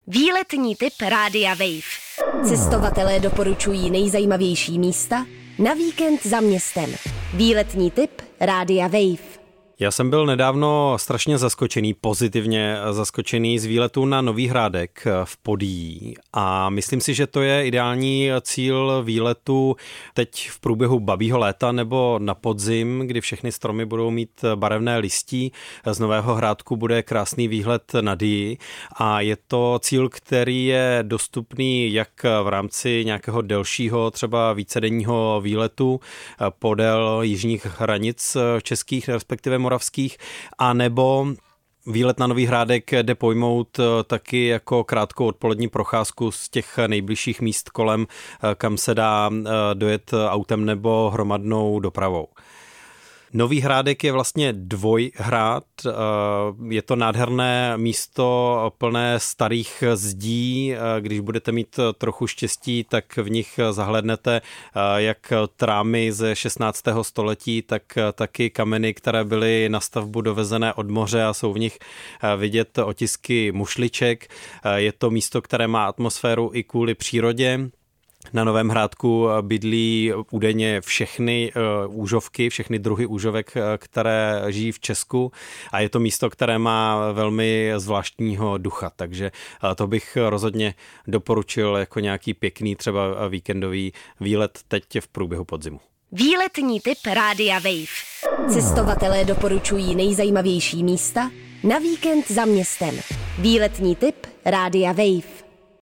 Výletní tip Rádia Wave. Cestovatelé doporučují nejzajímavější místa na víkend za městem. Výletní tip Rádia Wave. Já jsem byl nedávno strašně pozitivně zaskočený z výletu na Nový Hrádek v Podyjí a myslím si, že to je ideální cíl výletu teď v průběhu babího léta nebo na podzim, kdy všechny stromy budou mít barevné listí. Z Nového Hrádku bude krásný výhled na Dyji a je to cíl, který je dostupný jak v rámci nějakého delšího, třeba vícedenního výletu podél jižních hranic českých, respektive moravských, a nebo výlet na Nový Hrádek jde pojmout taky jako krátkou odpolední procházku z těch nejbližších míst kolem, kam se dá dojet autem nebo hromadnou dopravou. Nový Hrádek je vlastně dvojhrad, je to nádherné místo plné starých zdí, když budete mít trochu štěstí, tak v nich zahlédnete jak trámy ze 16. století, tak taky kameny, které byly na stavbu dovezené od moře a jsou v nich vidět otisky mušliček. Je to místo, které má atmosféru i kvůli přírodě. Na Novém Hrádku bydlí údajně všechny úžovky, všechny druhy úžovek, které žijí v Česku, a je to místo, které má velmi zvláštního ducha, takže to bych rozhodně doporučil jako nějaký pěkný třeba víkendový výlet teď v průběhu podzimu. Výletní tip Rádia Wave. Cestovatelé doporučují nejzajímavější místa na víkend za městem. Výletní tip Rádia Wave.